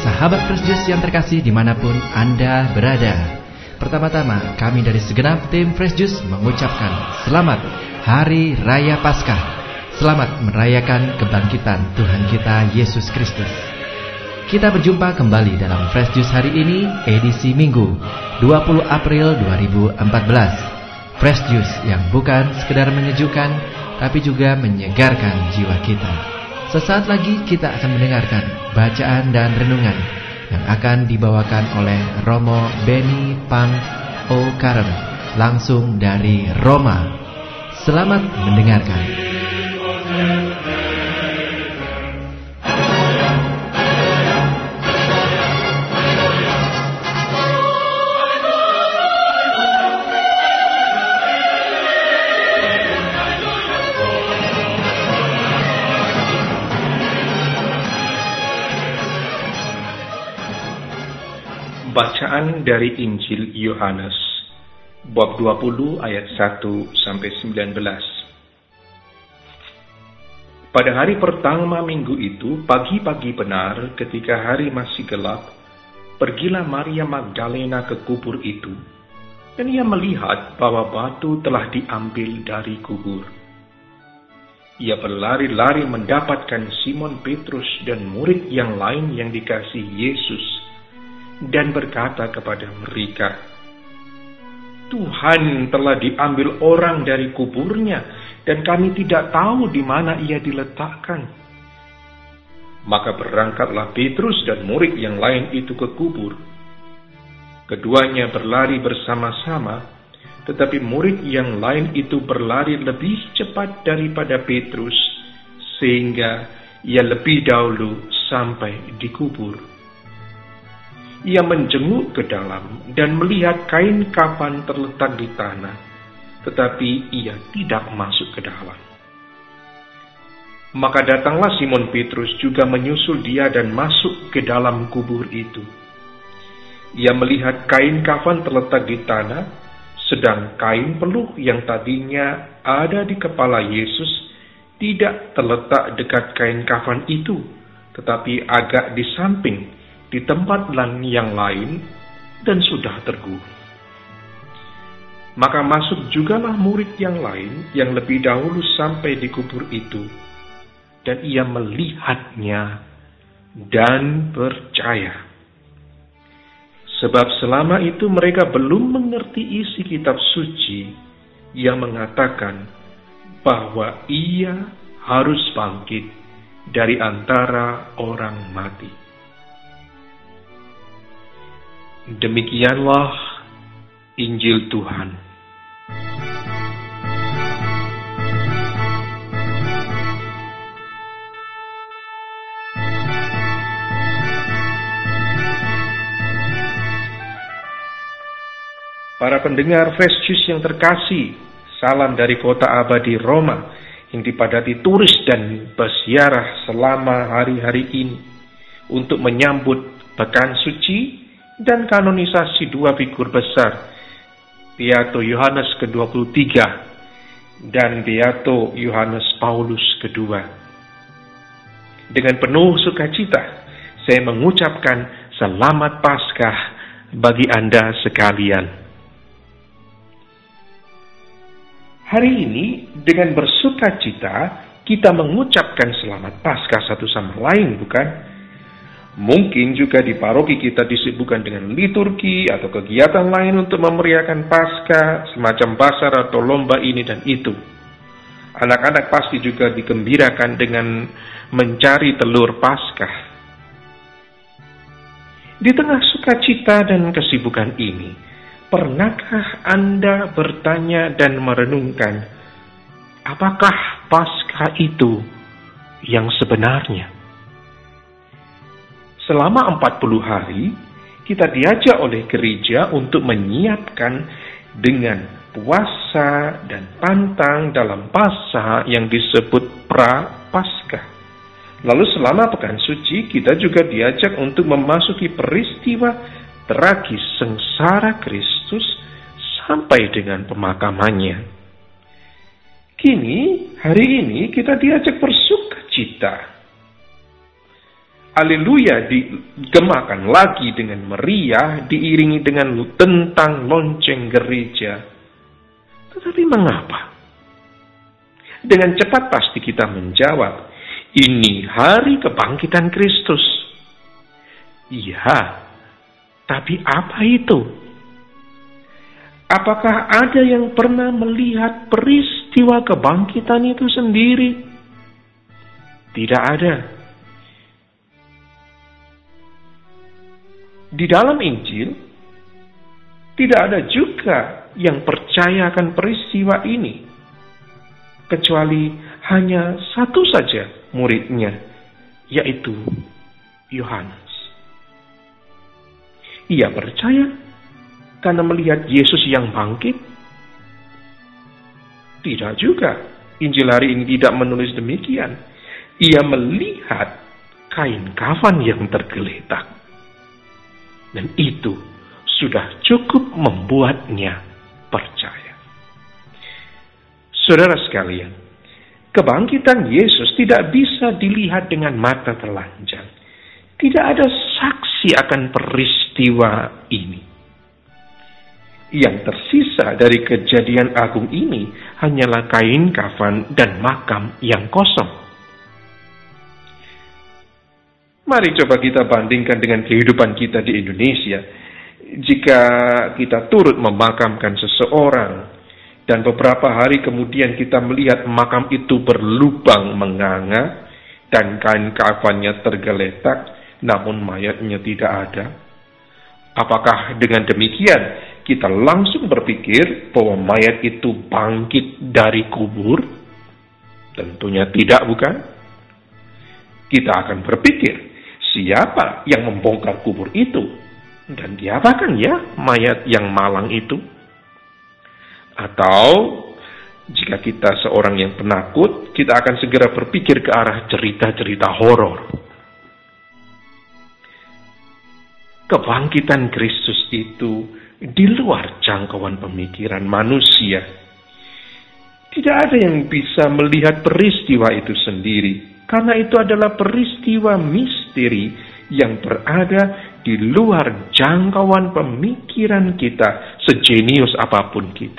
sahabat Fresh Juice yang terkasih dimanapun Anda berada. Pertama-tama kami dari segenap tim Fresh Juice mengucapkan selamat Hari Raya Paskah. Selamat merayakan kebangkitan Tuhan kita Yesus Kristus. Kita berjumpa kembali dalam Fresh Juice hari ini, edisi Minggu 20 April 2014. Fresh Juice yang bukan sekedar menyejukkan, tapi juga menyegarkan jiwa kita. Sesaat lagi kita akan mendengarkan bacaan dan renungan yang akan dibawakan oleh Romo Beni Pang O. Karem langsung dari Roma. Selamat mendengarkan. Bacaan dari Injil Yohanes bab 20 ayat 1 sampai 19. Pada hari pertama minggu itu, pagi-pagi benar ketika hari masih gelap, pergilah Maria Magdalena ke kubur itu, dan ia melihat bahwa batu telah diambil dari kubur. Ia berlari-lari mendapatkan Simon Petrus dan murid yang lain yang dikasihi Yesus, dan berkata kepada mereka, "Tuhan telah diambil orang dari kuburnya, dan kami tidak tahu di mana ia diletakkan." Maka berangkatlah Petrus dan murid yang lain itu ke kubur. Keduanya berlari bersama-sama, tetapi murid yang lain itu berlari lebih cepat daripada Petrus, sehingga ia lebih dahulu sampai di kubur. Ia menjenguk ke dalam dan melihat kain kafan terletak di tanah, tetapi ia tidak masuk ke dalam. Maka datanglah Simon Petrus juga menyusul dia dan masuk ke dalam kubur itu. Ia melihat kain kafan terletak di tanah, sedang kain peluh yang tadinya ada di kepala Yesus tidak terletak dekat kain kafan itu, tetapi agak di samping, di tempat yang lain, dan sudah tergulung. Maka masuk jugalah murid yang lain yang lebih dahulu sampai di kubur itu, dan ia melihatnya dan percaya. Sebab selama itu mereka belum mengerti isi kitab suci yang mengatakan bahwa ia harus bangkit dari antara orang mati. Demikianlah Injil Tuhan. Para pendengar Fresh Juice yang terkasih, salam dari kota abadi Roma yang dipadati turis dan berziarah selama hari-hari ini untuk menyambut pekan suci dan kanonisasi dua figur besar, Beato Yohanes ke-23 dan Beato Yohanes Paulus kedua. Dengan penuh sukacita, saya mengucapkan selamat Paskah bagi Anda sekalian. Hari ini, dengan bersukacita, kita mengucapkan selamat Paskah satu sama lain, bukan? Mungkin juga di paroki kita disibukkan dengan liturgi atau kegiatan lain untuk memeriahkan Paskah, semacam basar atau lomba ini dan itu. Anak-anak pasti juga digembirakan dengan mencari telur Paskah. Di tengah sukacita dan kesibukan ini, pernahkah Anda bertanya dan merenungkan, apakah Paskah itu yang sebenarnya? Selama 40 hari, kita diajak oleh gereja untuk menyiapkan dengan puasa dan pantang dalam Paskah yang disebut pra-Paskah. Lalu selama pekan suci, kita juga diajak untuk memasuki peristiwa tragis sengsara Kristus sampai dengan pemakamannya. Kini, hari ini kita diajak bersukacita. Haleluya digemakan lagi dengan meriah, diiringi dengan tentang lonceng gereja. Tetapi mengapa? Dengan cepat pasti kita menjawab, ini hari kebangkitan Kristus. Iya, tapi apa itu? Apakah ada yang pernah melihat peristiwa kebangkitan itu sendiri? Tidak ada. Di dalam Injil, tidak ada juga yang percaya akan peristiwa ini, kecuali hanya satu saja muridnya, yaitu Yohanes. Ia percaya karena melihat Yesus yang bangkit? Tidak juga. Injil hari ini tidak menulis demikian. Ia melihat kain kafan yang tergeletak. Dan itu sudah cukup membuatnya percaya. Saudara sekalian, kebangkitan Yesus tidak bisa dilihat dengan mata telanjang. Tidak ada saksi akan peristiwa ini. Yang tersisa dari kejadian agung ini hanyalah kain kafan dan makam yang kosong. Mari coba kita bandingkan dengan kehidupan kita di Indonesia. Jika kita turut memakamkan seseorang, dan beberapa hari kemudian kita melihat makam itu berlubang menganga, dan kain kafannya tergeletak, namun mayatnya tidak ada. Apakah dengan demikian kita langsung berpikir bahwa mayat itu bangkit dari kubur? Tentunya tidak, bukan? Kita akan berpikir, siapa yang membongkar kubur itu? Dan diapakan ya mayat yang malang itu? Atau jika kita seorang yang penakut, kita akan segera berpikir ke arah cerita-cerita horor. Kebangkitan Kristus itu di luar jangkauan pemikiran manusia. Tidak ada yang bisa melihat peristiwa itu sendiri. Karena itu adalah peristiwa misteri yang berada di luar jangkauan pemikiran kita, sejenius apapun kita.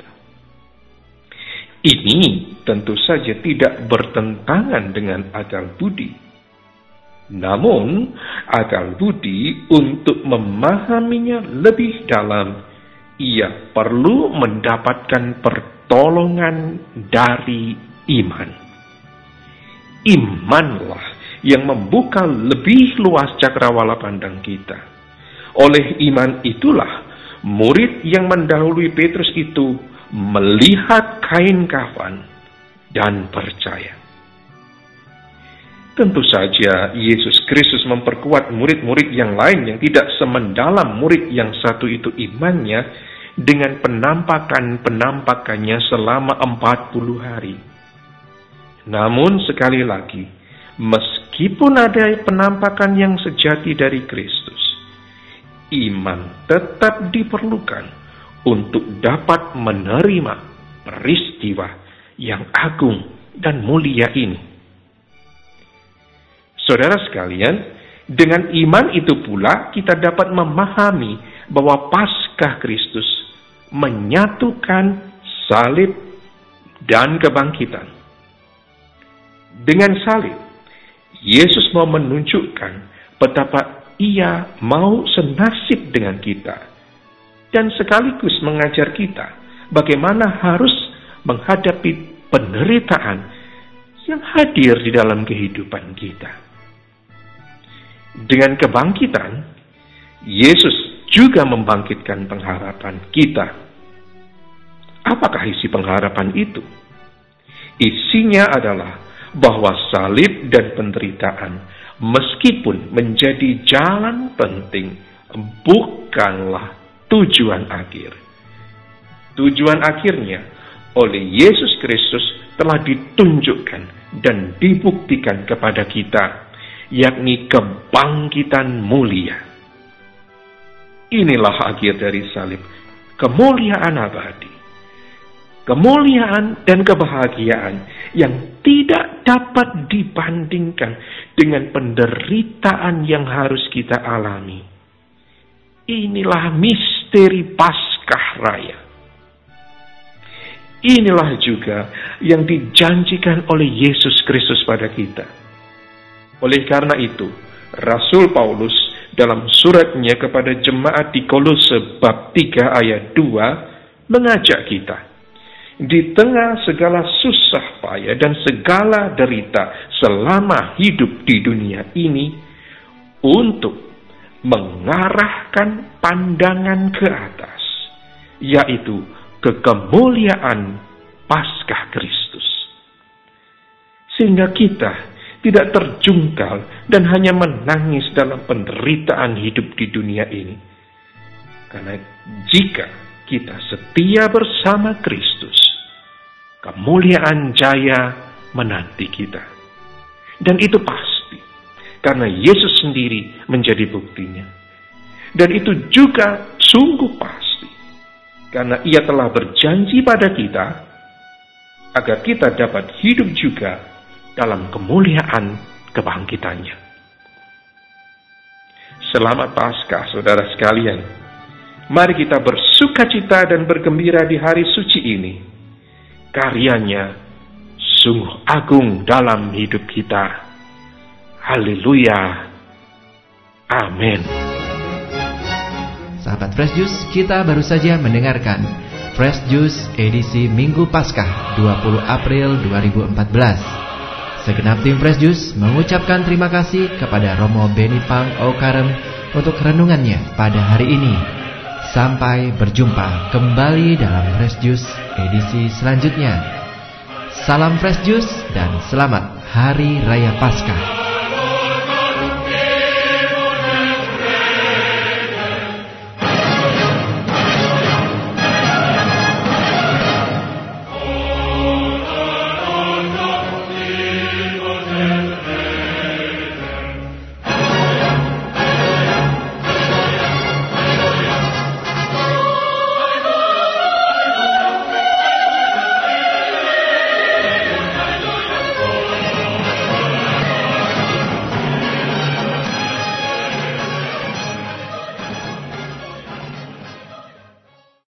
Ini tentu saja tidak bertentangan dengan akal budi. Namun, akal budi untuk memahaminya lebih dalam, ia perlu mendapatkan pertolongan dari iman. Imanlah yang membuka lebih luas cakrawala pandang kita. Oleh iman itulah murid yang mendahului Petrus itu melihat kain kafan dan percaya. Tentu saja Yesus Kristus memperkuat murid-murid yang lain yang tidak semendalam murid yang satu itu imannya dengan penampakannya selama 40 hari. Namun sekali lagi, meskipun ada penampakan yang sejati dari Kristus, iman tetap diperlukan untuk dapat menerima peristiwa yang agung dan mulia ini. Saudara sekalian, dengan iman itu pula kita dapat memahami bahwa Paskah Kristus menyatukan salib dan kebangkitan. Dengan salib, Yesus mau menunjukkan betapa ia mau senasib dengan kita. Dan sekaligus mengajar kita bagaimana harus menghadapi penderitaan yang hadir di dalam kehidupan kita. Dengan kebangkitan, Yesus juga membangkitkan pengharapan kita. Apakah isi pengharapan itu? Isinya adalah bahwa salib dan penderitaan, meskipun menjadi jalan penting, bukanlah tujuan akhir. Tujuan akhirnya oleh Yesus Kristus telah ditunjukkan dan dibuktikan kepada kita, yakni kebangkitan mulia. Inilah akhir dari salib, kemuliaan abadi. kemuliaan dan kebahagiaan yang tidak dapat dibandingkan dengan penderitaan yang harus kita alami. Inilah misteri Paskah Raya. Inilah juga yang dijanjikan oleh Yesus Kristus pada kita. Oleh karena itu, Rasul Paulus dalam suratnya kepada jemaat di Kolose bab 3 ayat 2 mengajak kita, di tengah segala susah payah dan segala derita selama hidup di dunia ini, untuk mengarahkan pandangan ke atas, yaitu ke kemuliaan Paskah Kristus. Sehingga kita tidak terjungkal dan hanya menangis dalam penderitaan hidup di dunia ini. Karena jika kita setia bersama Kristus, kemuliaan jaya menanti kita. Dan itu pasti, karena Yesus sendiri menjadi buktinya. Dan itu juga sungguh pasti, karena Ia telah berjanji pada kita, agar kita dapat hidup juga dalam kemuliaan kebangkitannya. Selamat Paskah, saudara sekalian. Mari kita bersukacita dan bergembira di hari suci ini. Karyanya sungguh agung dalam hidup kita. Haleluya. Amin. Sahabat Fresh Juice, kita baru saja mendengarkan Fresh Juice edisi Minggu Paskah 20 April 2014. Segenap tim Fresh Juice mengucapkan terima kasih kepada Romo Beni Pang Aukarem untuk renungannya pada hari ini. Sampai berjumpa kembali dalam Fresh Juice edisi selanjutnya. Salam Fresh Juice dan selamat Hari Raya Paskah.